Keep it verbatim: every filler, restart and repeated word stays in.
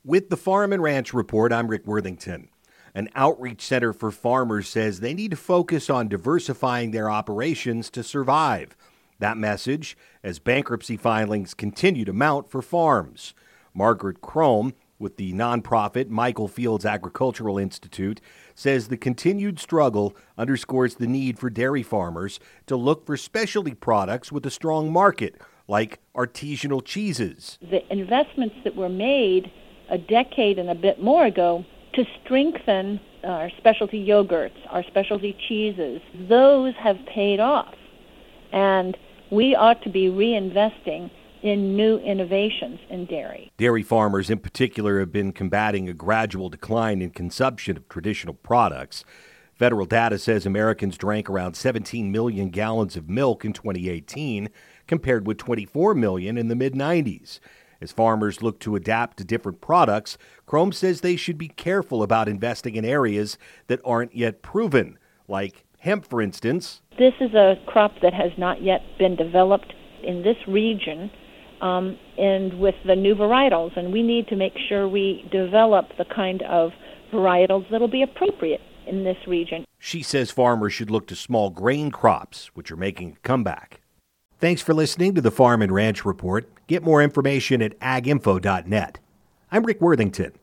With the Farm and Ranch Report, I'm Rick Worthington. An outreach center for farmers says they need to focus on diversifying their operations to survive. That message as bankruptcy filings continue to mount for farms. Margaret Crome with the nonprofit Michael Fields Agricultural Institute says the continued struggle underscores the need for dairy farmers to look for specialty products with a strong market, like artisanal cheeses. The investments that were made a decade and a bit more ago to strengthen our specialty yogurts, our specialty cheeses, those have paid off. And we ought to be reinvesting in new innovations in dairy. Dairy farmers in particular have been combating a gradual decline in consumption of traditional products. Federal data says Americans drank around seventeen million gallons of milk in twenty eighteen, compared with twenty-four million in the mid nineties. As farmers look to adapt to different products, Crome says they should be careful about investing in areas that aren't yet proven, like hemp, for instance. This is a crop that has not yet been developed in this region um, and with the new varietals, and we need to make sure we develop the kind of varietals that will be appropriate in this region. She says farmers should look to small grain crops, which are making a comeback. Thanks for listening to the Farm and Ranch Report. Get more information at ag info dot net. I'm Rick Worthington.